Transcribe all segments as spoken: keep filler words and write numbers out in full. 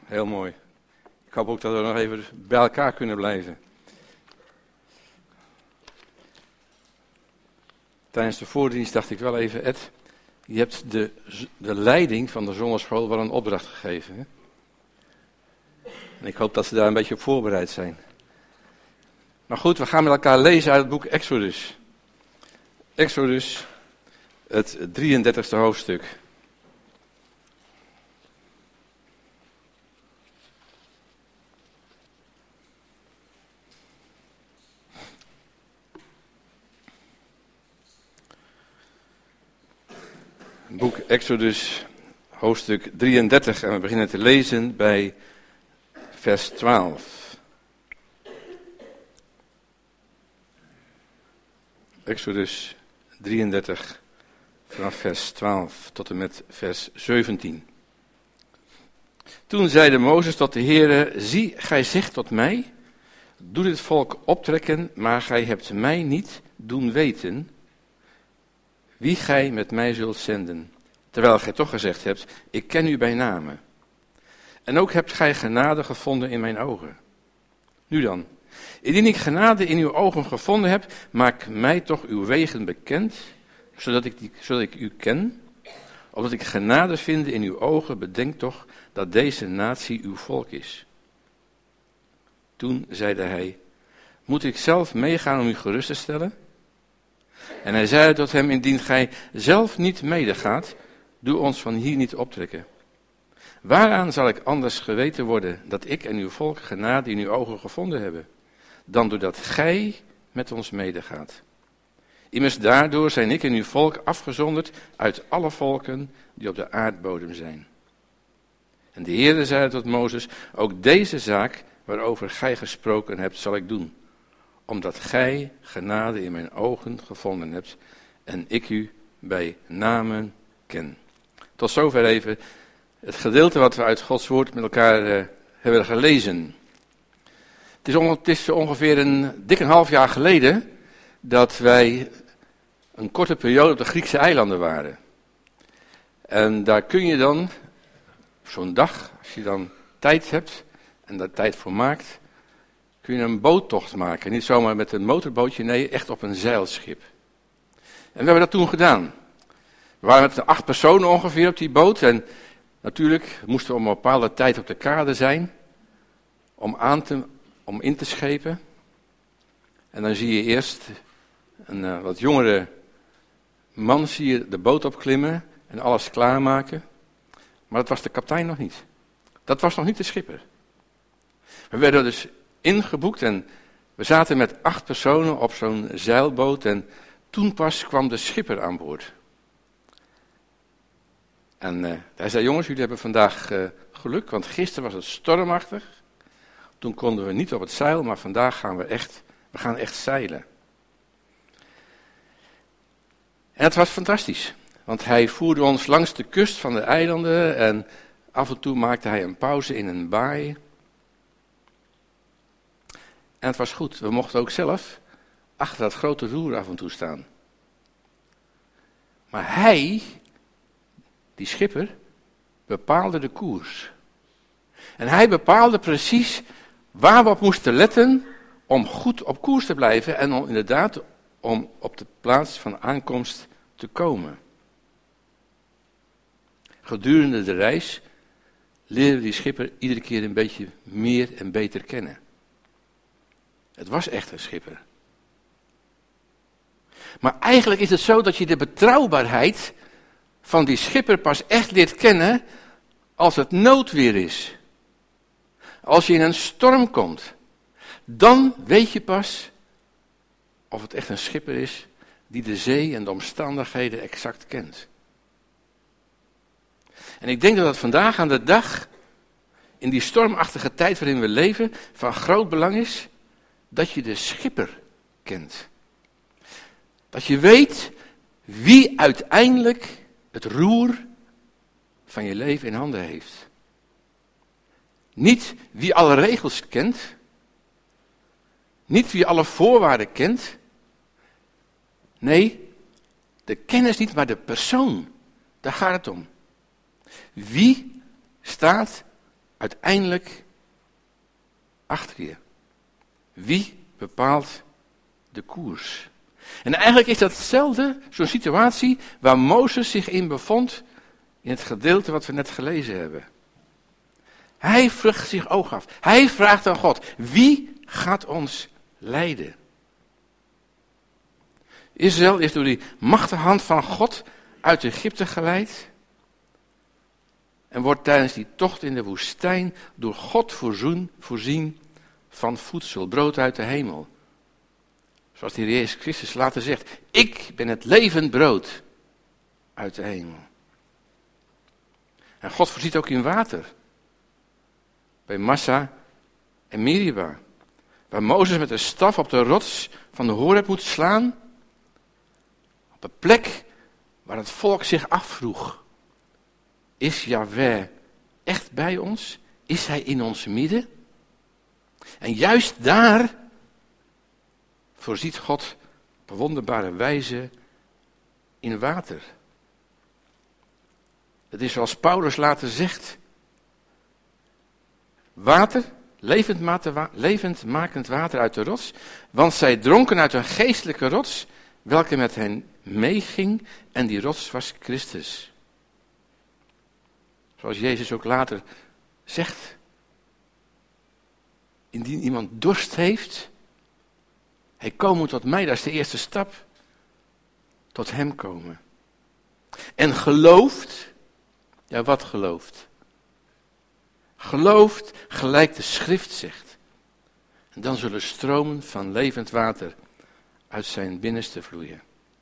heel mooi. Ik hoop ook dat we nog even bij elkaar kunnen blijven. Tijdens de voordienst dacht ik wel even, Ed, je hebt de, de leiding van de zonneschool wel een opdracht gegeven. Hè? En ik hoop dat ze daar een beetje op voorbereid zijn. Maar goed, we gaan met elkaar lezen uit het boek Exodus. Exodus, het drieëndertigste hoofdstuk. Boek Exodus, hoofdstuk drieëndertig, en we beginnen te lezen bij vers twaalf. Exodus drieëndertig, vanaf vers twaalf tot en met vers zeventien. Toen zeide Mozes tot de Heere, zie, gij zegt tot mij, doe dit volk optrekken, maar gij hebt mij niet doen weten wie gij met mij zult zenden, terwijl gij toch gezegd hebt, ik ken u bij name. En ook hebt gij genade gevonden in mijn ogen. Nu dan, indien ik genade in uw ogen gevonden heb, maak mij toch uw wegen bekend, zodat ik, die, zodat ik u ken. Opdat ik genade vind in uw ogen, bedenk toch dat deze natie uw volk is. Toen zeide hij, moet ik zelf meegaan om u gerust te stellen? En hij zei tot hem, indien gij zelf niet medegaat, doe ons van hier niet optrekken. Waaraan zal ik anders geweten worden dat ik en uw volk genade in uw ogen gevonden hebben, dan doordat gij met ons medegaat? Immers daardoor zijn ik en uw volk afgezonderd uit alle volken die op de aardbodem zijn. En de Heere zei tot Mozes, ook deze zaak waarover gij gesproken hebt zal ik doen, omdat gij genade in mijn ogen gevonden hebt en ik u bij namen ken. Tot zover even het gedeelte wat we uit Gods woord met elkaar uh, hebben gelezen. Het is, on- het is ongeveer een dik een half jaar geleden dat wij een korte periode op de Griekse eilanden waren. En daar kun je dan, zo'n dag, als je dan tijd hebt en daar tijd voor maakt, kun je een boottocht maken. Niet zomaar met een motorbootje, nee, echt op een zeilschip. En we hebben dat toen gedaan. We waren met acht personen ongeveer op die boot. En natuurlijk moesten we om een bepaalde tijd op de kade zijn. Om, aan te, om in te schepen. En dan zie je eerst een uh, wat jongere man zie je de boot opklimmen en alles klaarmaken. Maar dat was de kapitein nog niet. Dat was nog niet de schipper. We werden dus ingeboekt en we zaten met acht personen op zo'n zeilboot en toen pas kwam de schipper aan boord. En uh, hij zei, jongens, jullie hebben vandaag uh, geluk, want gisteren was het stormachtig. Toen konden we niet op het zeil, maar vandaag gaan we echt, we gaan echt zeilen. En het was fantastisch, want hij voerde ons langs de kust van de eilanden en af en toe maakte hij een pauze in een baai. En het was goed, we mochten ook zelf achter dat grote roer af en toe staan. Maar hij, die schipper, bepaalde de koers. En hij bepaalde precies waar we op moesten letten om goed op koers te blijven en om inderdaad om op de plaats van aankomst te komen. Gedurende de reis leerde die schipper iedere keer een beetje meer en beter kennen. Het was echt een schipper. Maar eigenlijk is het zo dat je de betrouwbaarheid van die schipper pas echt leert kennen als het noodweer is. Als je in een storm komt, dan weet je pas of het echt een schipper is die de zee en de omstandigheden exact kent. En ik denk dat het vandaag aan de dag, in die stormachtige tijd waarin we leven, van groot belang is dat je de schipper kent. Dat je weet wie uiteindelijk het roer van je leven in handen heeft. Niet wie alle regels kent. Niet wie alle voorwaarden kent. Nee, de kennis niet, maar de persoon. Daar gaat het om. Wie staat uiteindelijk achter je. Wie bepaalt de koers? En eigenlijk is dat hetzelfde, zo'n situatie waar Mozes zich in bevond in het gedeelte wat we net gelezen hebben. Hij vrucht zich oog af. Hij vraagt aan God, wie gaat ons leiden? Israël is door die machtige hand van God uit Egypte geleid en wordt tijdens die tocht in de woestijn door God voorzien, voorzien van voedsel, brood uit de hemel. Zoals de Heer Jezus Christus later zegt, ik ben het levend brood uit de hemel. En God voorziet ook in water. Bij Massa en Meriba. Waar Mozes met een staf op de rots van de Horeb moet slaan. Op een plek waar het volk zich afvroeg. Is Yahweh echt bij ons? Is hij in ons midden? En juist daar voorziet God op wonderbare wijze in water. Het is zoals Paulus later zegt. Water, levend, mater, levend makend water uit de rots. Want zij dronken uit een geestelijke rots, welke met hen meeging. En die rots was Christus. Zoals Jezus ook later zegt. Indien iemand dorst heeft, hij komen tot mij, dat is de eerste stap. Tot hem komen. En gelooft, ja wat gelooft? Gelooft gelijk de schrift zegt. En dan zullen stromen van levend water uit zijn binnenste vloeien.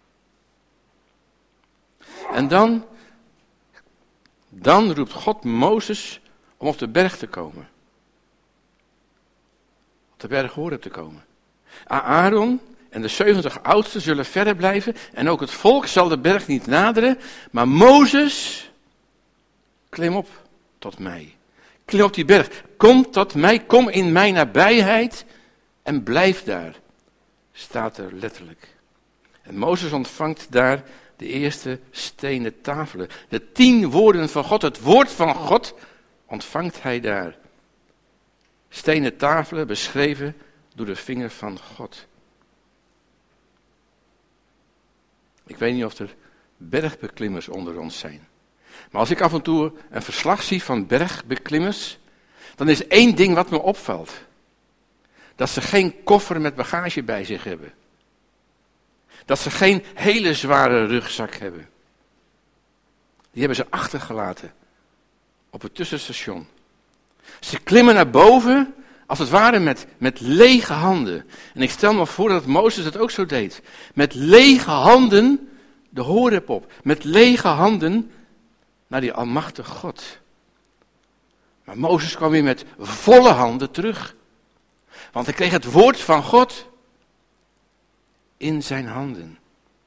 En dan, dan roept God Mozes om op de berg te komen. Op de berg Horeb te komen. Aaron en de zeventig oudsten zullen verder blijven en ook het volk zal de berg niet naderen, maar Mozes, klim op tot mij. Klim op die berg, kom tot mij, kom in mijn nabijheid en blijf daar, staat er letterlijk. En Mozes ontvangt daar de eerste stenen tafelen. De tien woorden van God, het woord van God, ontvangt hij daar. Stenen tafelen beschreven door de vinger van God. Ik weet niet of er bergbeklimmers onder ons zijn. Maar als ik af en toe een verslag zie van bergbeklimmers, dan is één ding wat me opvalt. Dat ze geen koffer met bagage bij zich hebben. Dat ze geen hele zware rugzak hebben. Die hebben ze achtergelaten op het tussenstation. Ze klimmen naar boven, als het ware met, met lege handen. En ik stel me voor dat Mozes het ook zo deed. Met lege handen de Horeb op. Met lege handen naar die almachtige God. Maar Mozes kwam weer met volle handen terug. Want hij kreeg het woord van God in zijn handen.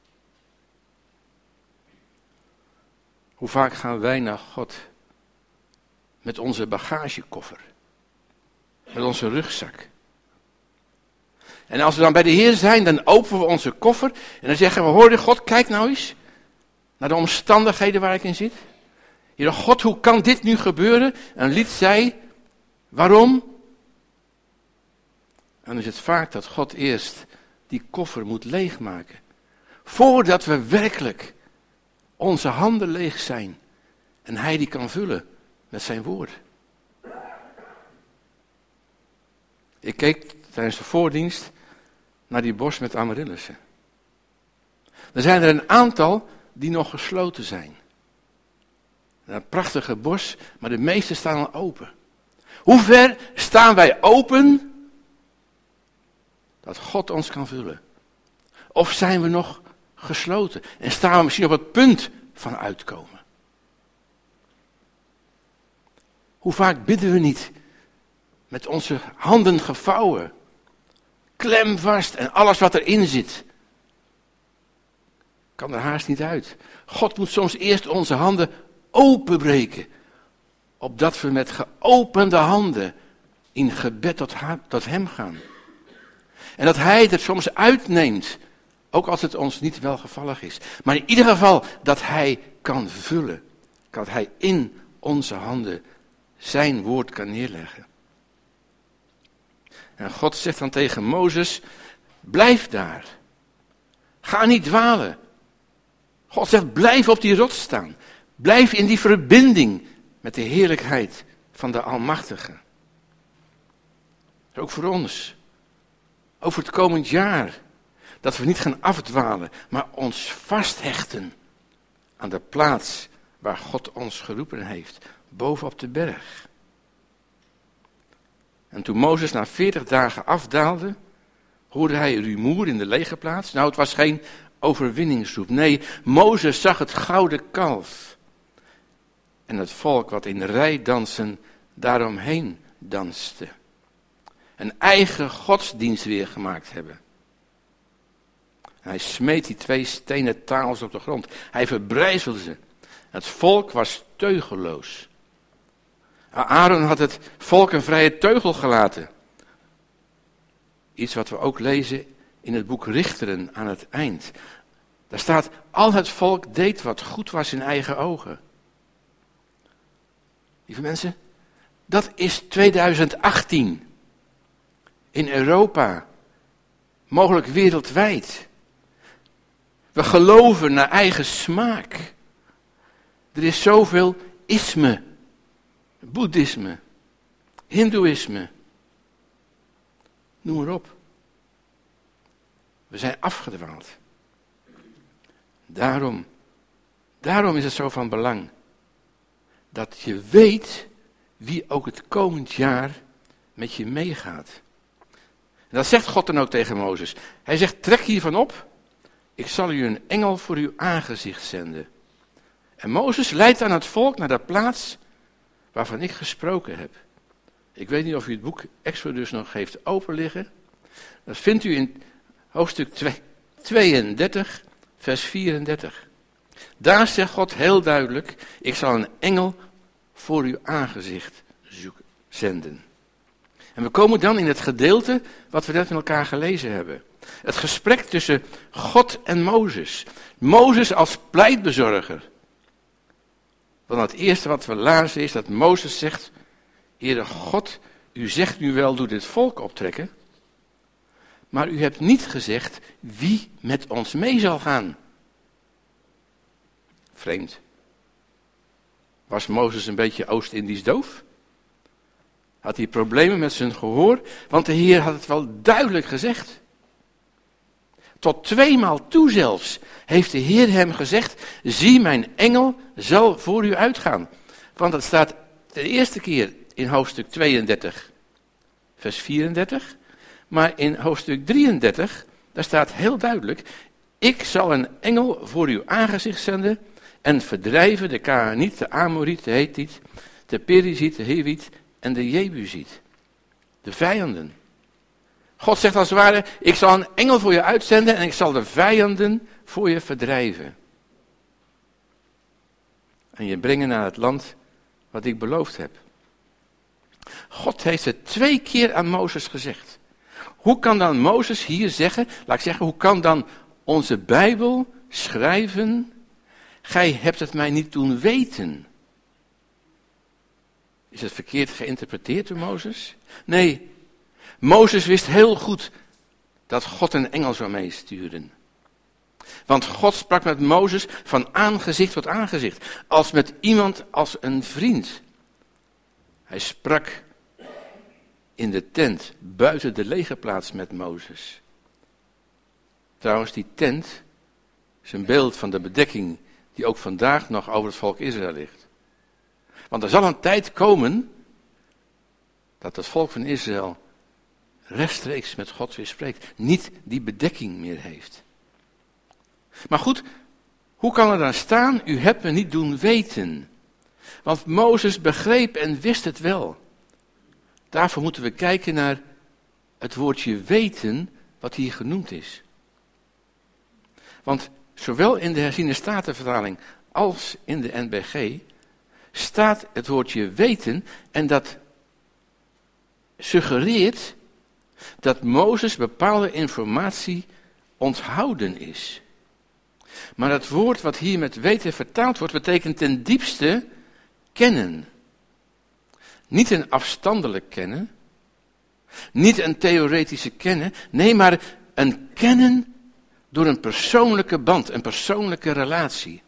Hoe vaak gaan wij naar God met onze bagagekoffer? Met onze rugzak. En als we dan bij de Heer zijn, dan openen we onze koffer. En dan zeggen we, hoor God, kijk nou eens naar de omstandigheden waar ik in zit. Heer God, hoe kan dit nu gebeuren? En liet zij, waarom? En dan is het vaak dat God eerst die koffer moet leegmaken. Voordat we werkelijk onze handen leeg zijn. En hij die kan vullen met zijn woord. Ik keek tijdens de voordienst naar die bos met amaryllissen. Er zijn er een aantal die nog gesloten zijn. Een prachtige bos, maar de meeste staan al open. Hoe ver staan wij open dat God ons kan vullen? Of zijn we nog gesloten en staan we misschien op het punt van uitkomen? Hoe vaak bidden we niet met onze handen gevouwen, klemvast en alles wat erin zit, kan er haast niet uit. God moet soms eerst onze handen openbreken, opdat we met geopende handen in gebed tot, ha- tot hem gaan. En dat hij het er soms uitneemt, ook als het ons niet welgevallig is. Maar in ieder geval dat hij kan vullen, dat hij in onze handen zijn woord kan neerleggen. En God zegt dan tegen Mozes, blijf daar. Ga niet dwalen. God zegt, blijf op die rots staan. Blijf in die verbinding met de heerlijkheid van de Almachtige. Ook voor ons. Over het komend jaar. Dat we niet gaan afdwalen, maar ons vasthechten aan de plaats waar God ons geroepen heeft. Bovenop de berg. En toen Mozes na veertig dagen afdaalde, hoorde hij rumoer in de legerplaats. Nou, het was geen overwinningsroep. Nee, Mozes zag het gouden kalf. En het volk wat in rijdansen daaromheen danste. Een eigen godsdienst weer gemaakt hebben. En hij smeet die twee stenen tafels op de grond. Hij verbrijzelde ze. Het volk was teugelloos. Aaron had het volk een vrije teugel gelaten. Iets wat we ook lezen in het boek Richteren aan het eind. Daar staat, al het volk deed wat goed was in eigen ogen. Lieve mensen, dat is tweeduizend achttien. In Europa, mogelijk wereldwijd. We geloven naar eigen smaak. Er is zoveel isme, boeddhisme, hindoeïsme. Noem maar op. We zijn afgedwaald. Daarom, daarom is het zo van belang dat je weet wie ook het komend jaar met je meegaat. En dat zegt God dan ook tegen Mozes. Hij zegt, trek hiervan op, ik zal u een engel voor uw aangezicht zenden. En Mozes leidt aan het volk naar de plaats waarvan ik gesproken heb. Ik weet niet of u het boek Exodus nog heeft open liggen. Dat vindt u in hoofdstuk tweeëndertig, vers vierendertig. Daar zegt God heel duidelijk, ik zal een engel voor uw aangezicht zoeken, zenden. En we komen dan in het gedeelte wat we net met elkaar gelezen hebben. Het gesprek tussen God en Mozes. Mozes als pleitbezorger. Want het eerste wat we lazen is dat Mozes zegt, Heere God, u zegt nu wel, doe dit volk optrekken. Maar u hebt niet gezegd wie met ons mee zal gaan. Vreemd. Was Mozes een beetje Oost-Indisch doof? Had hij problemen met zijn gehoor? Want de Heer had het wel duidelijk gezegd. Tot tweemaal toe zelfs heeft de Heer hem gezegd, zie mijn engel zal voor u uitgaan. Want het staat de eerste keer in hoofdstuk tweeëndertig, vers vierendertig. Maar in hoofdstuk drieëndertig, daar staat heel duidelijk, ik zal een engel voor uw aangezicht zenden en verdrijven de Kaaniet, de Amoriet, de Hethiet, de Periziet, de Hewiet en de Jebusiet. De vijanden. God zegt als het ware, ik zal een engel voor je uitzenden en ik zal de vijanden voor je verdrijven. En je brengen naar het land wat ik beloofd heb. God heeft het twee keer aan Mozes gezegd. Hoe kan dan Mozes hier zeggen, laat ik zeggen, hoe kan dan onze Bijbel schrijven, gij hebt het mij niet doen weten? Is het verkeerd geïnterpreteerd door Mozes? Nee, Mozes wist heel goed dat God een engel zou meesturen. Want God sprak met Mozes van aangezicht tot aangezicht, als met iemand als een vriend. Hij sprak in de tent, buiten de legerplaats met Mozes. Trouwens, die tent is een beeld van de bedekking die ook vandaag nog over het volk Israël ligt. Want er zal een tijd komen dat het volk van Israël rechtstreeks met God weer spreekt. Niet die bedekking meer heeft. Maar goed, hoe kan er dan staan, u hebt me niet doen weten? Want Mozes begreep en wist het wel. Daarvoor moeten we kijken naar het woordje weten wat hier genoemd is. Want zowel in de herziene statenvertaling als in de N B G staat het woordje weten en dat suggereert dat Mozes bepaalde informatie onthouden is. Maar het woord wat hier met weten vertaald wordt, betekent ten diepste kennen. Niet een afstandelijk kennen. Niet een theoretische kennen. Nee, maar een kennen door een persoonlijke band, een persoonlijke relatie.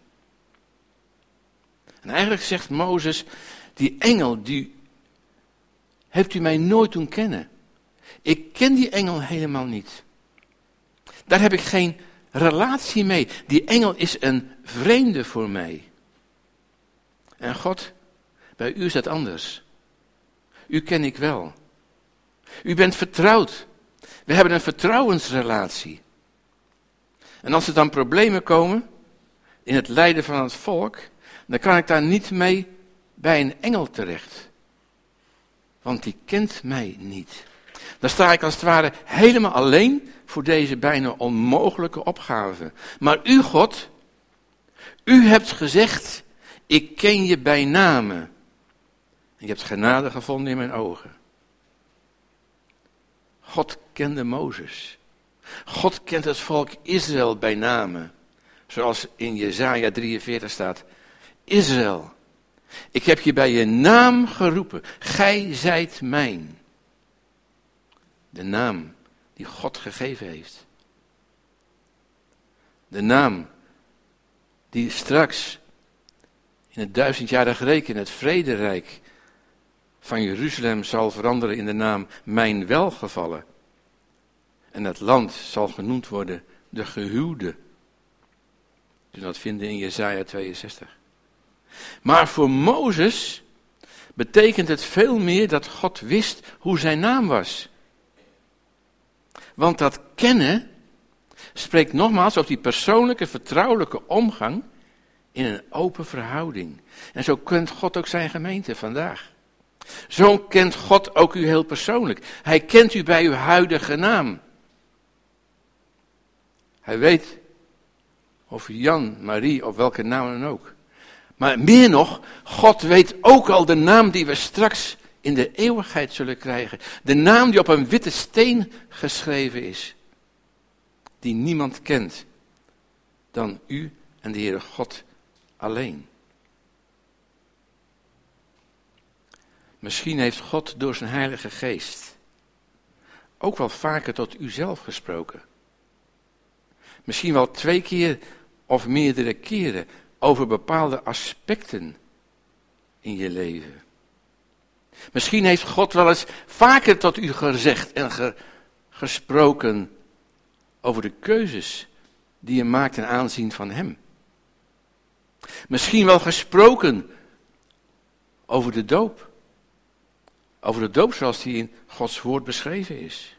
En eigenlijk zegt Mozes, die engel, die hebt u mij nooit doen kennen. Ik ken die engel helemaal niet. Daar heb ik geen relatie mee. Die engel is een vreemde voor mij. En God, bij u is dat anders. U ken ik wel. U bent vertrouwd. We hebben een vertrouwensrelatie. En als er dan problemen komen in het lijden van het volk, dan kan ik daar niet mee bij een engel terecht. Want die kent mij niet. Dan sta ik als het ware helemaal alleen voor deze bijna onmogelijke opgave. Maar u, God, u hebt gezegd, ik ken je bij name. En je hebt genade gevonden in mijn ogen. God kende Mozes. God kent het volk Israël bij name. Zoals in Jesaja drieënveertig staat. Israël, ik heb je bij je naam geroepen. Gij zijt mijn. De naam die God gegeven heeft. De naam die straks in het duizendjarig rijk, in het vrederijk van Jeruzalem zal veranderen in de naam mijn welgevallen. En het land zal genoemd worden de gehuwde. Dus dat vinden in Jesaja tweeënzestig. Maar voor Mozes betekent het veel meer dat God wist hoe zijn naam was. Want dat kennen spreekt nogmaals op die persoonlijke, vertrouwelijke omgang in een open verhouding. En zo kent God ook zijn gemeente vandaag. Zo kent God ook u heel persoonlijk. Hij kent u bij uw huidige naam. Hij weet of u Jan, Marie of welke naam dan ook. Maar meer nog, God weet ook al de naam die we straks in de eeuwigheid zullen krijgen. De naam die op een witte steen geschreven is. Die niemand kent dan u en de Heere God alleen. Misschien heeft God door zijn Heilige Geest ook wel vaker tot u zelf gesproken. Misschien wel twee keer of meerdere keren over bepaalde aspecten in je leven. Misschien heeft God wel eens vaker tot u gezegd en ge, gesproken over de keuzes die je maakt ten aanzien van hem. Misschien wel gesproken over de doop. Over de doop zoals die in Gods woord beschreven is.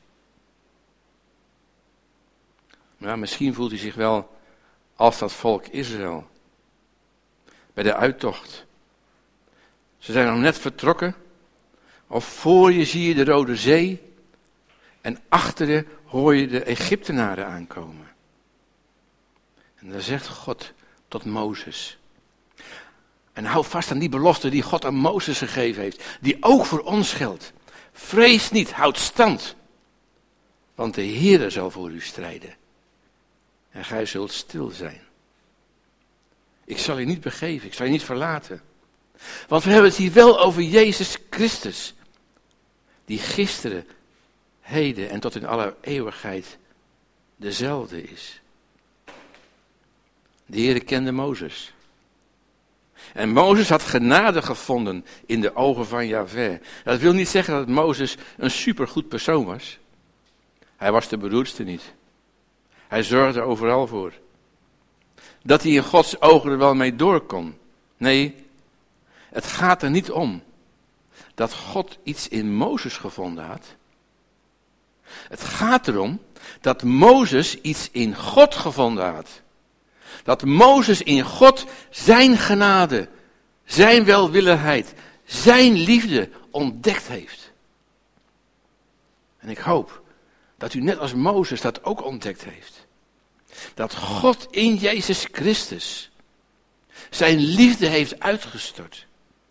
Maar misschien voelt u zich wel als dat volk Israël. Bij de uittocht. Ze zijn nog net vertrokken. Of voor je zie je de Rode Zee. En achter je hoor je de Egyptenaren aankomen. En dan zegt God tot Mozes. En hou vast aan die belofte die God aan Mozes gegeven heeft. Die ook voor ons geldt. Vrees niet, houd stand. Want de Heere zal voor u strijden. En gij zult stil zijn. Ik zal je niet begeven, ik zal je niet verlaten. Want we hebben het hier wel over Jezus Christus. Die gisteren, heden en tot in alle eeuwigheid dezelfde is. De Heere kende Mozes. En Mozes had genade gevonden in de ogen van Jahweh. Dat wil niet zeggen dat Mozes een supergoed persoon was. Hij was de beroerdste niet. Hij zorgde overal voor. Dat hij in Gods ogen er wel mee door kon. Nee, het gaat er niet om dat God iets in Mozes gevonden had. Het gaat erom dat Mozes iets in God gevonden had. Dat Mozes in God zijn genade, zijn welwillendheid, zijn liefde ontdekt heeft. En ik hoop dat u net als Mozes dat ook ontdekt heeft. Dat God in Jezus Christus zijn liefde heeft uitgestort.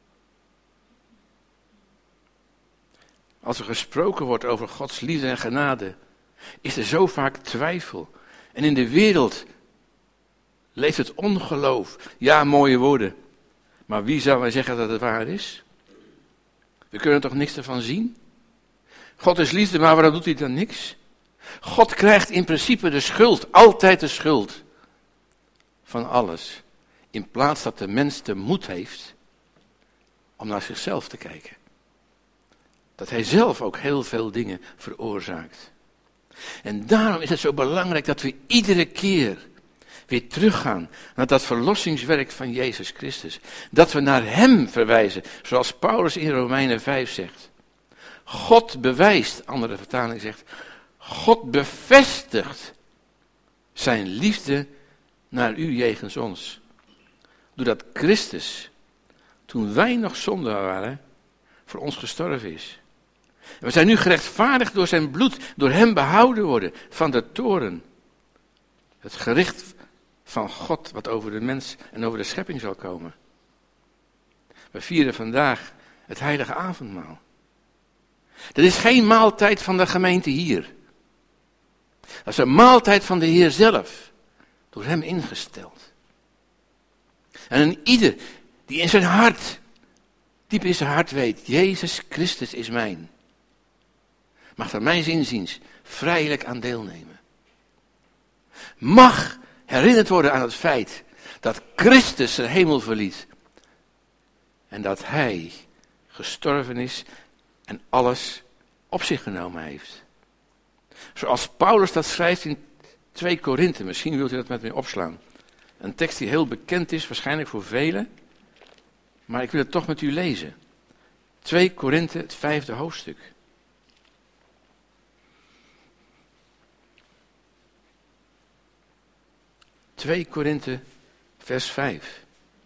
Als er gesproken wordt over Gods liefde en genade, is er zo vaak twijfel. En in de wereld leeft het ongeloof. Ja, mooie woorden. Maar wie zou wij zeggen dat het waar is? We kunnen toch niks ervan zien? God is liefde, maar waarom doet hij dan niks? God krijgt in principe de schuld, altijd de schuld van alles. In plaats dat de mens de moed heeft om naar zichzelf te kijken. Dat hij zelf ook heel veel dingen veroorzaakt. En daarom is het zo belangrijk dat we iedere keer weer teruggaan naar dat verlossingswerk van Jezus Christus. Dat we naar hem verwijzen, zoals Paulus in Romeinen vijf zegt. God bewijst, andere vertaling zegt, God bevestigt zijn liefde naar u jegens ons. Doordat Christus, toen wij nog zondaar waren, voor ons gestorven is. En we zijn nu gerechtvaardigd door zijn bloed, door hem behouden worden van de toorn. Het gericht van God wat over de mens en over de schepping zal komen. We vieren vandaag het heilige avondmaal. Dat is geen maaltijd van de gemeente hier. Dat is een maaltijd van de Heer zelf, door hem ingesteld. En een ieder die in zijn hart, diep in zijn hart weet, Jezus Christus is mijn, mag er mijns inziens vrijelijk aan deelnemen. Mag herinnerd worden aan het feit dat Christus zijn hemel verliet. En dat hij gestorven is en alles op zich genomen heeft. Zoals Paulus dat schrijft in twee Korinthe, misschien wilt u dat met mij opslaan. Een tekst die heel bekend is, waarschijnlijk voor velen. Maar ik wil het toch met u lezen. twee Korinthe, het vijfde hoofdstuk. twee Korinthe, vers vijf.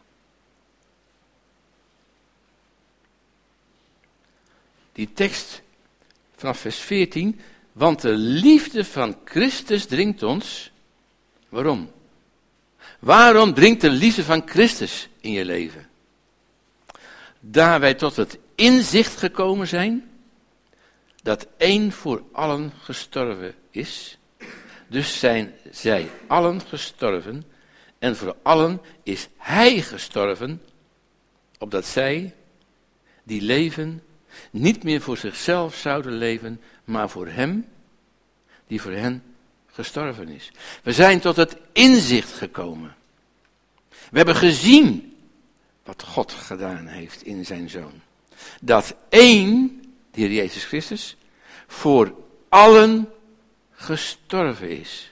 Die tekst vanaf vers veertien. Want de liefde van Christus dringt ons. Waarom? Waarom dringt de liefde van Christus in je leven? Daar wij tot het inzicht gekomen zijn dat één voor allen gestorven is. Dus zijn zij allen gestorven en voor allen is hij gestorven, opdat zij die leven niet meer voor zichzelf zouden leven, maar voor hem die voor hen gestorven is. We zijn tot het inzicht gekomen. We hebben gezien wat God gedaan heeft in zijn Zoon. Dat één, de Heer Jezus Christus, voor allen gestorven is.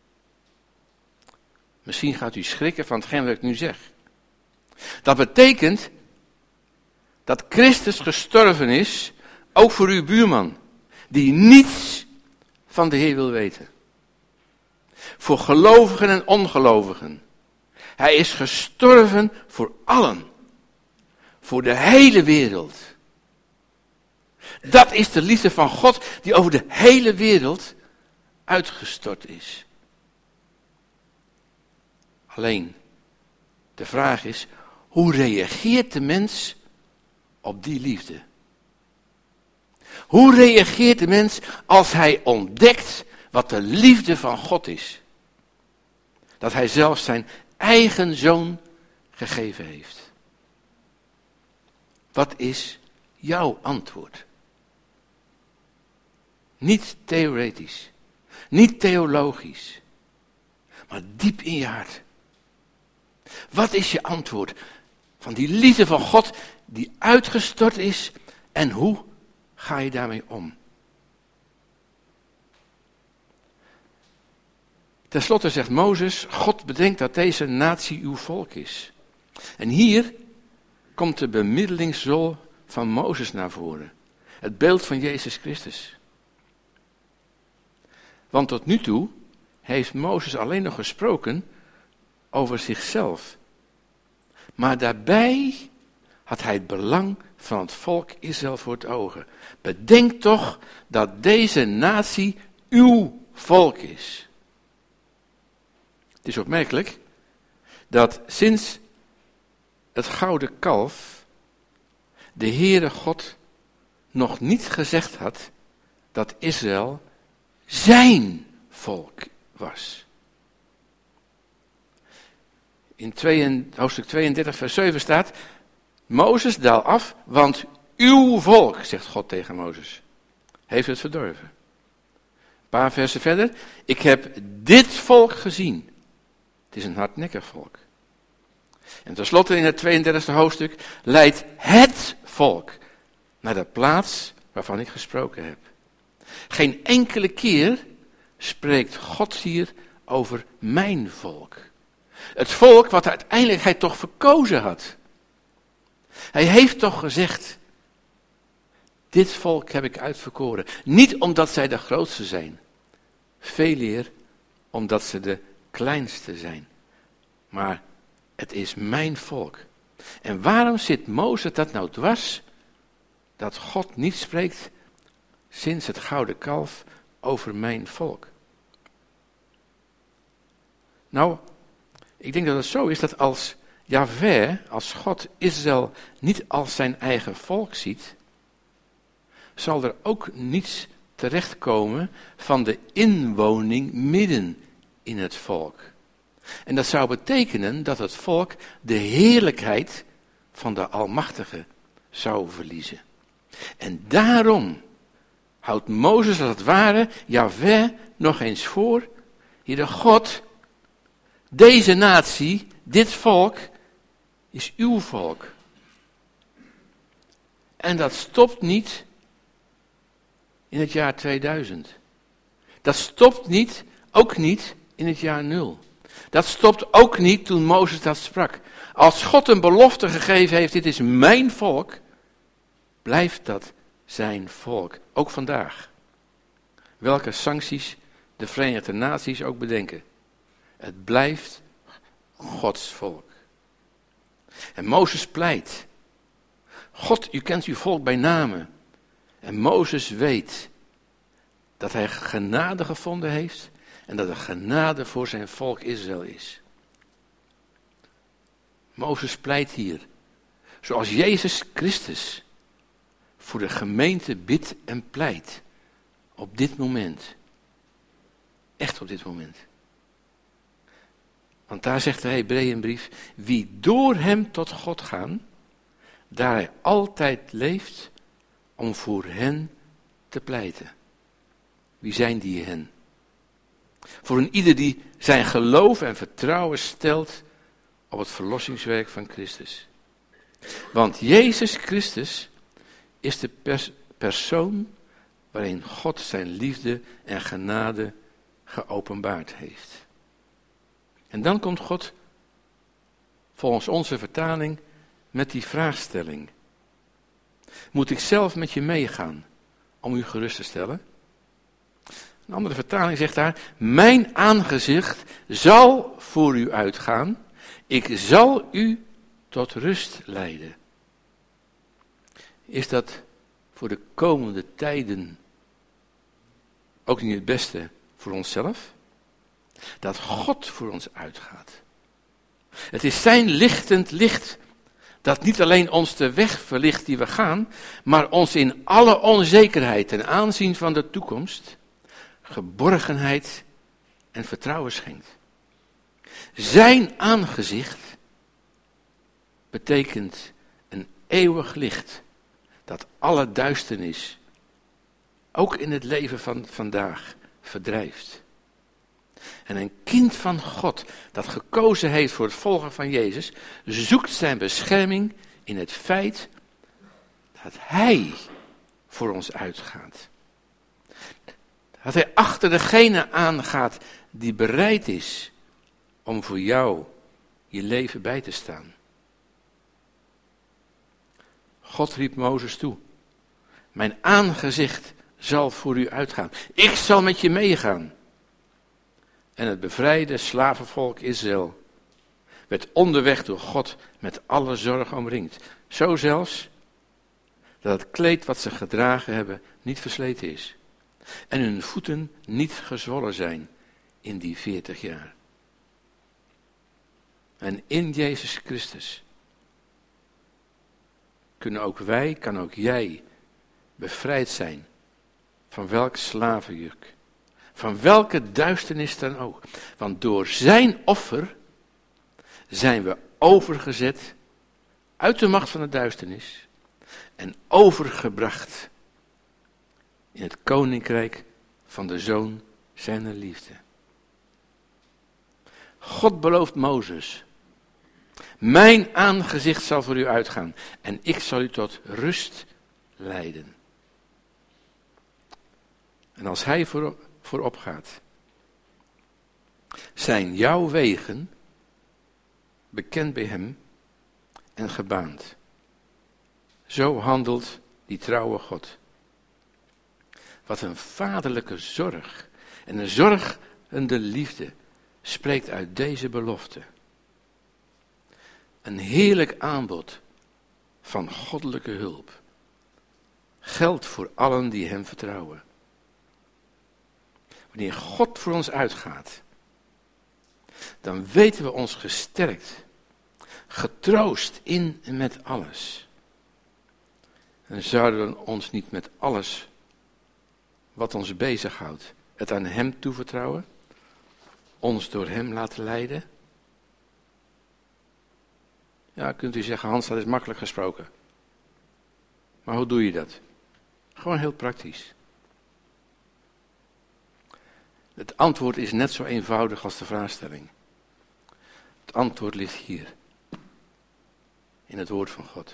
Misschien gaat u schrikken van hetgeen wat ik nu zeg. Dat betekent dat Christus gestorven is, ook voor uw buurman, die niets van de Heer wil weten. Voor gelovigen en ongelovigen. Hij is gestorven voor allen. Voor de hele wereld. Dat is de liefde van God die over de hele wereld uitgestort is. Alleen, de vraag is, hoe reageert de mens op die liefde? Hoe reageert de mens als hij ontdekt wat de liefde van God is? Dat hij zelf zijn eigen zoon gegeven heeft. Wat is jouw antwoord? Niet theoretisch, niet theologisch, maar diep in je hart. Wat is je antwoord van die liefde van God die uitgestort is en hoe ga je daarmee om? Ten slotte zegt Mozes, God bedenkt dat deze natie uw volk is. En hier komt de bemiddelingsrol van Mozes naar voren. Het beeld van Jezus Christus. Want tot nu toe heeft Mozes alleen nog gesproken over zichzelf. Maar daarbij had hij het belang van het volk Israël voor het ogen. Bedenk toch dat deze natie uw volk is. Het is opmerkelijk dat sinds het gouden kalf de Heere God nog niet gezegd had dat Israël zijn volk was. In hoofdstuk tweeëndertig vers zeven staat, Mozes daal af, want uw volk, zegt God tegen Mozes, heeft het verdorven. Een paar versen verder. Ik heb dit volk gezien. Het is een hardnekkig volk. En tenslotte in het tweeëndertigste hoofdstuk leidt het volk naar de plaats waarvan ik gesproken heb. Geen enkele keer spreekt God hier over mijn volk. Het volk wat uiteindelijk hij toch verkozen had. Hij heeft toch gezegd, dit volk heb ik uitverkoren. Niet omdat zij de grootste zijn. Veel eer omdat ze de kleinste zijn. Maar het is mijn volk. En waarom zit Mozes dat nou dwars? Dat God niet spreekt sinds het gouden kalf over mijn volk. Nou, ik denk dat het zo is dat als Jahweh, als God Israël niet als zijn eigen volk ziet, zal er ook niets terechtkomen van de inwoning midden in het volk. En dat zou betekenen dat het volk de heerlijkheid van de Almachtige zou verliezen. En daarom houdt Mozes als het ware Jahweh nog eens voor, Heere God, deze natie, dit volk, is uw volk. En dat stopt niet in het jaar tweeduizend. Dat stopt niet, ook niet in het jaar nul. Dat stopt ook niet toen Mozes dat sprak. Als God een belofte gegeven heeft, dit is mijn volk, blijft dat zijn volk, ook vandaag. Welke sancties de Verenigde Naties ook bedenken. Het blijft Gods volk. En Mozes pleit. God, u kent uw volk bij name. En Mozes weet dat hij genade gevonden heeft en dat er genade voor zijn volk Israël is. Mozes pleit hier, zoals Jezus Christus voor de gemeente bidt en pleit. Op dit moment. Echt op dit moment. Want daar zegt de Hebreeënbrief, wie door hem tot God gaan, daar hij altijd leeft om voor hen te pleiten. Wie zijn die hen? Voor een ieder die zijn geloof en vertrouwen stelt op het verlossingswerk van Christus. Want Jezus Christus is de pers- persoon waarin God zijn liefde en genade geopenbaard heeft. En dan komt God, volgens onze vertaling, met die vraagstelling. Moet ik zelf met je meegaan om u gerust te stellen? Een andere vertaling zegt daar, mijn aangezicht zal voor u uitgaan, ik zal u tot rust leiden. Is dat voor de komende tijden ook niet het beste voor onszelf? Dat God voor ons uitgaat. Het is zijn lichtend licht dat niet alleen ons de weg verlicht die we gaan, maar ons in alle onzekerheid ten aanzien van de toekomst geborgenheid en vertrouwen schenkt. Zijn aangezicht betekent een eeuwig licht dat alle duisternis, ook in het leven van vandaag, verdrijft. En een kind van God dat gekozen heeft voor het volgen van Jezus, zoekt zijn bescherming in het feit dat hij voor ons uitgaat. Dat hij achter degene aangaat die bereid is om voor jou je leven bij te staan. God riep Mozes toe. Mijn aangezicht zal voor u uitgaan. Ik zal met je meegaan. En het bevrijde slavenvolk Israël werd onderweg door God met alle zorg omringd. Zo zelfs dat het kleed wat ze gedragen hebben niet versleten is. En hun voeten niet gezwollen zijn in die veertig jaar. En in Jezus Christus kunnen ook wij, kan ook jij bevrijd zijn van welk slavenjuk, van welke duisternis dan ook. Want door zijn offer zijn we overgezet uit de macht van de duisternis en overgebracht in het koninkrijk van de Zoon zijner liefde. God belooft Mozes: mijn aangezicht zal voor u uitgaan en ik zal u tot rust leiden. En als hij voor, voorop gaat, zijn jouw wegen bekend bij hem en gebaand. Zo handelt die trouwe God. Wat een vaderlijke zorg en een zorgende liefde spreekt uit deze belofte. Een heerlijk aanbod van goddelijke hulp geldt voor allen die hem vertrouwen. Wanneer God voor ons uitgaat, dan weten we ons gesterkt, getroost in en met alles. En zouden we ons niet met alles wat ons bezighoudt, het aan hem toevertrouwen, ons door hem laten leiden? Ja, kunt u zeggen, Hans, dat is makkelijk gesproken. Maar hoe doe je dat? Gewoon heel praktisch. Het antwoord is net zo eenvoudig als de vraagstelling. Het antwoord ligt hier. In het woord van God.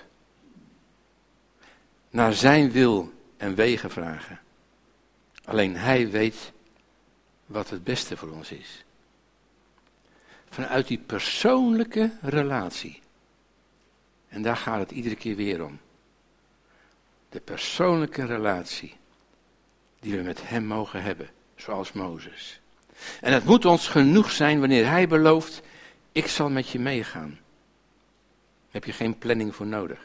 Naar zijn wil en wegen vragen. Alleen hij weet wat het beste voor ons is. Vanuit die persoonlijke relatie. En daar gaat het iedere keer weer om. De persoonlijke relatie die we met hem mogen hebben, zoals Mozes. En het moet ons genoeg zijn wanneer hij belooft, ik zal met je meegaan. Daar heb je geen planning voor nodig.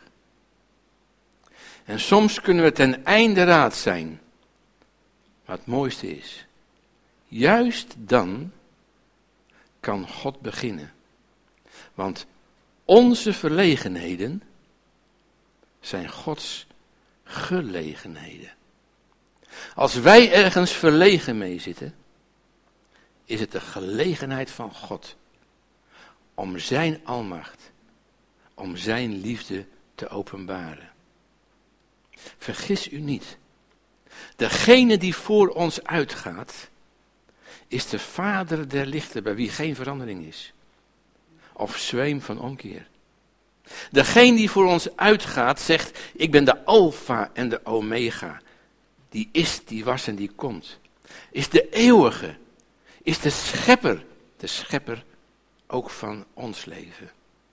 En soms kunnen we ten einde raad zijn. Maar het mooiste is, juist dan kan God beginnen. Want onze verlegenheden zijn Gods gelegenheden. Als wij ergens verlegen mee zitten, is het de gelegenheid van God om zijn almacht, om zijn liefde te openbaren. Vergis u niet. Degene die voor ons uitgaat, is de Vader der lichten, bij wie geen verandering is. Of zweem van omkeer. Degene die voor ons uitgaat, zegt, ik ben de Alpha en de Omega. Die is, die was en die komt. Is de eeuwige. Is de schepper. De schepper ook van ons leven.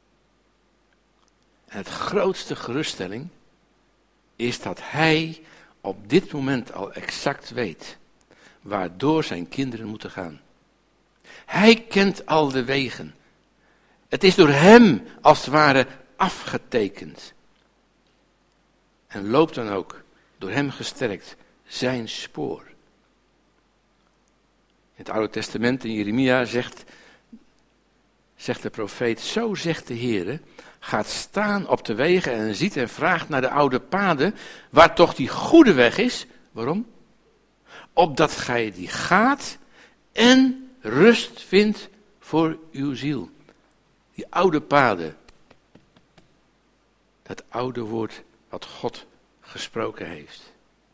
En het grootste geruststelling is dat hij op dit moment al exact weet waardoor zijn kinderen moeten gaan. Hij kent al de wegen. Het is door hem als het ware afgetekend. En loopt dan ook, door hem gesterkt, zijn spoor. In het Oude Testament, in Jeremia, zegt, zegt de profeet, zo zegt de Heere, gaat staan op de wegen en ziet en vraagt naar de oude paden, waar toch die goede weg is. Waarom? Opdat gij die gaat en rust vindt voor uw ziel. Die oude paden. Dat oude woord wat God gesproken heeft.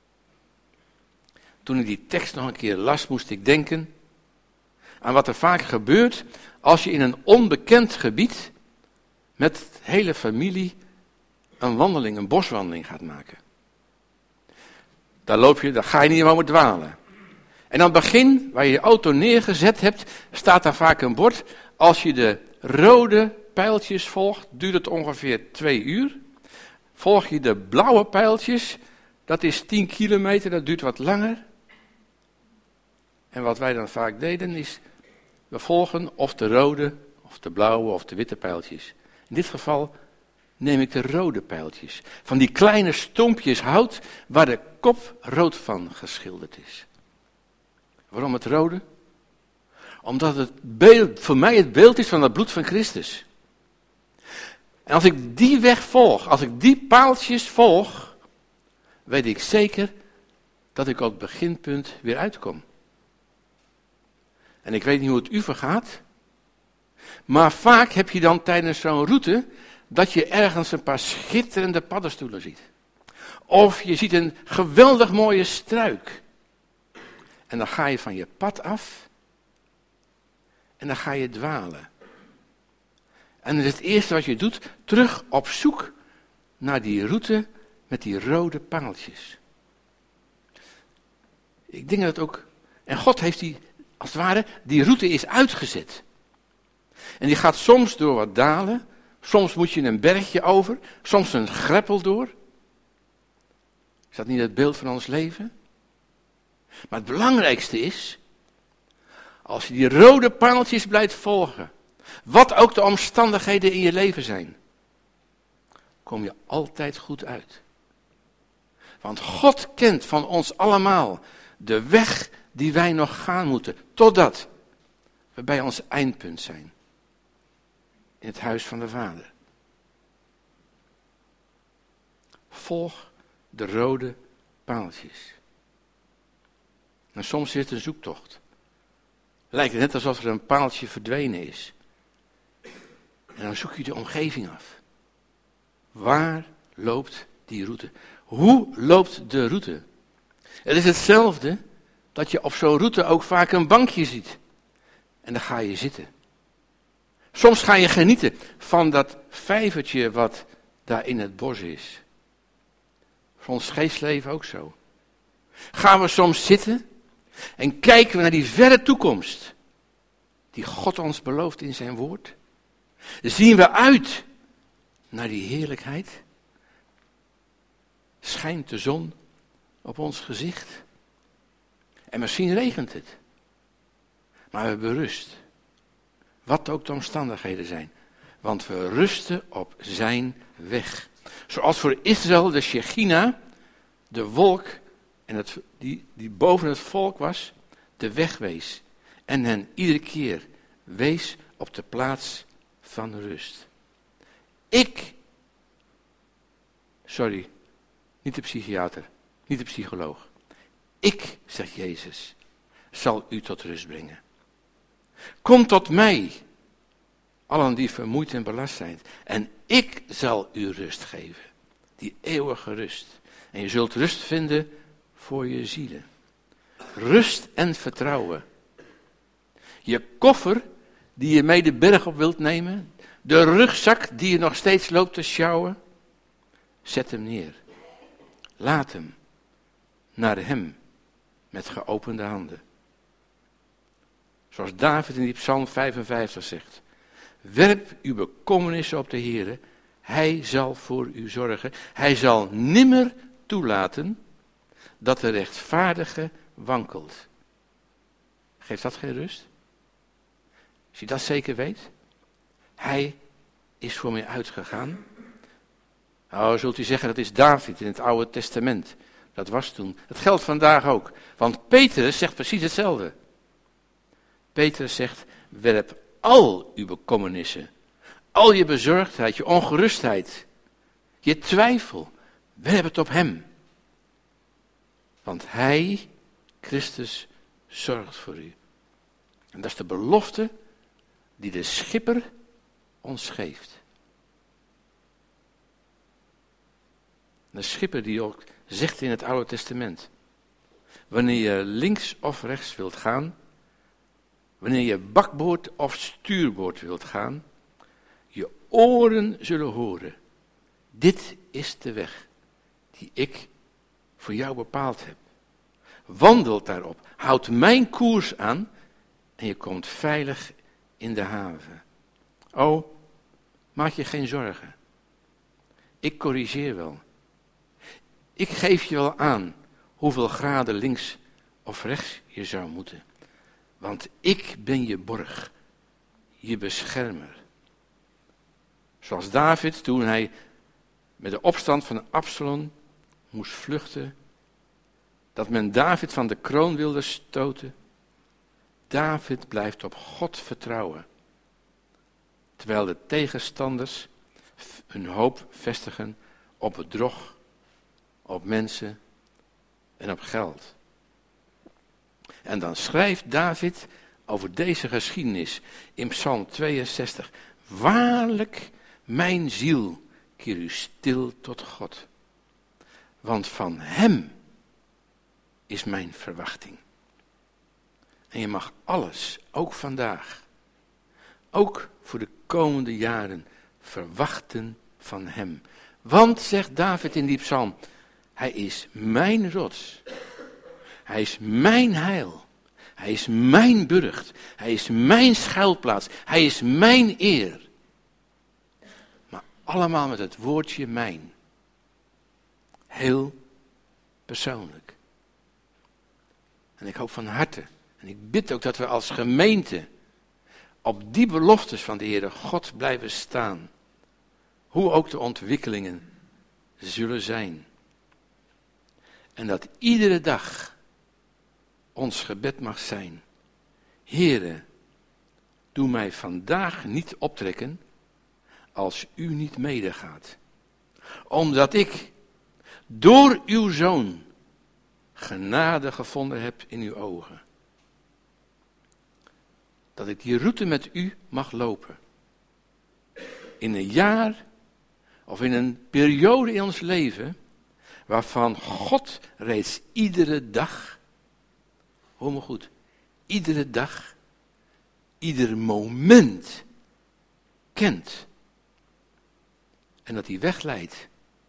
Toen ik die tekst nog een keer las, moest ik denken aan wat er vaak gebeurt als je in een onbekend gebied met de hele familie een wandeling, een boswandeling gaat maken. Daar loop je, daar ga je niet helemaal dwalen. En aan het begin, waar je je auto neergezet hebt, staat daar vaak een bord. Als je de rode pijltjes volgt, duurt het ongeveer twee uur. Volg je de blauwe pijltjes, dat is tien kilometer, dat duurt wat langer. En wat wij dan vaak deden is, we volgen of de rode, of de blauwe, of de witte pijltjes. In dit geval neem ik de rode pijltjes. Van die kleine stompjes hout waar de kop rood van geschilderd is. Waarom het rode? Omdat het beeld, voor mij het beeld is van het bloed van Christus. En als ik die weg volg, als ik die paaltjes volg, weet ik zeker dat ik op het beginpunt weer uitkom. En ik weet niet hoe het u vergaat, maar vaak heb je dan tijdens zo'n route dat je ergens een paar schitterende paddenstoelen ziet. Of je ziet een geweldig mooie struik. En dan ga je van je pad af. En dan ga je dwalen. En dat is het eerste wat je doet, terug op zoek naar die route met die rode paaltjes. Ik denk dat ook, en God heeft die, als het ware, die route is uitgezet. En die gaat soms door wat dalen, soms moet je een bergje over, soms een greppel door. Is dat niet het beeld van ons leven? Maar het belangrijkste is, als je die rode paaltjes blijft volgen, wat ook de omstandigheden in je leven zijn, kom je altijd goed uit. Want God kent van ons allemaal de weg die wij nog gaan moeten, totdat we bij ons eindpunt zijn. In het huis van de Vader. Volg de rode paaltjes. En soms is het een zoektocht. Lijkt het net alsof er een paaltje verdwenen is. En dan zoek je de omgeving af. Waar loopt die route? Hoe loopt de route? Het is hetzelfde dat je op zo'n route ook vaak een bankje ziet. En dan ga je zitten. Soms ga je genieten van dat vijvertje wat daar in het bos is. Voor ons geestleven ook zo. Gaan we soms zitten en kijken we naar die verre toekomst die God ons belooft in zijn woord. Zien we uit naar die heerlijkheid. Schijnt de zon op ons gezicht. En misschien regent het. Maar we hebben rust. Wat ook de omstandigheden zijn. Want we rusten op zijn weg. Zoals voor Israël de Shechina, de wolk en het, die, die boven het volk was, de weg wees. En hen iedere keer wees op de plaats van rust. Ik, sorry, niet de psychiater, niet de psycholoog. Ik, zegt Jezus, zal u tot rust brengen. Kom tot mij, allen die vermoeid en belast zijn. En ik zal u rust geven. Die eeuwige rust. En je zult rust vinden voor je zielen. Rust en vertrouwen. Je koffer die je mee de berg op wilt nemen. De rugzak die je nog steeds loopt te sjouwen. Zet hem neer. Laat hem naar hem met geopende handen. Zoals David in die Psalm vijfenvijftig zegt. Werp uw bekommernissen op de Heere. Hij zal voor u zorgen. Hij zal nimmer toelaten dat de rechtvaardige wankelt. Geeft dat geen rust? Als je dat zeker weet. Hij is voor mij uitgegaan. Nou, zult u zeggen, dat is David in het Oude Testament. Dat was toen. Dat geldt vandaag ook. Want Petrus zegt precies hetzelfde. Petrus zegt, werp al uw bekommernissen, al je bezorgdheid, je ongerustheid, je twijfel, werp het op hem. Want hij, Christus, zorgt voor u. En dat is de belofte die de schipper ons geeft. De schipper die ook zegt in het Oude Testament, wanneer je links of rechts wilt gaan, wanneer je bakboord of stuurboord wilt gaan, je oren zullen horen. Dit is de weg die ik voor jou bepaald heb. Wandel daarop, houd mijn koers aan en je komt veilig in de haven. Oh, maak je geen zorgen. Ik corrigeer wel. Ik geef je wel aan hoeveel graden links of rechts je zou moeten. Want ik ben je borg, je beschermer. Zoals David toen hij met de opstand van Absalom moest vluchten. Dat men David van de kroon wilde stoten. David blijft op God vertrouwen. Terwijl de tegenstanders hun hoop vestigen op bedrog, op mensen en op geld. En dan schrijft David over deze geschiedenis in Psalm tweeënzestig. Waarlijk, mijn ziel, keer u stil tot God. Want van hem is mijn verwachting. En je mag alles, ook vandaag, ook voor de komende jaren, verwachten van hem. Want, zegt David in die psalm, hij is mijn rots. Hij is mijn heil. Hij is mijn burcht. Hij is mijn schuilplaats. Hij is mijn eer. Maar allemaal met het woordje mijn. Heel persoonlijk. En ik hoop van harte, en ik bid ook dat we als gemeente op die beloftes van de Heere God blijven staan. Hoe ook de ontwikkelingen zullen zijn. En dat iedere dag ons gebed mag zijn. Heere, doe mij vandaag niet optrekken als u niet medegaat. Omdat ik door uw Zoon genade gevonden heb in uw ogen. Dat ik die route met u mag lopen. In een jaar of in een periode in ons leven waarvan God reeds iedere dag, hoor me goed, iedere dag, ieder moment kent. En dat hij wegleidt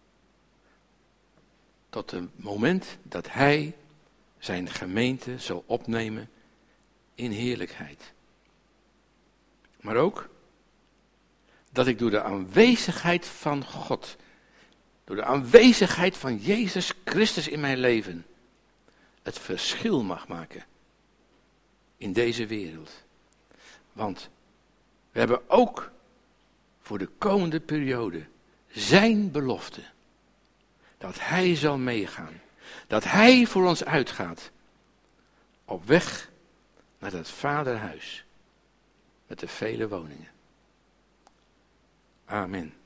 tot het moment dat hij zijn gemeente zal opnemen in heerlijkheid. Maar ook dat ik door de aanwezigheid van God, door de aanwezigheid van Jezus Christus in mijn leven, het verschil mag maken in deze wereld. Want we hebben ook voor de komende periode zijn belofte. Dat hij zal meegaan. Dat hij voor ons uitgaat. Op weg naar het vaderhuis. Met de vele woningen. Amen.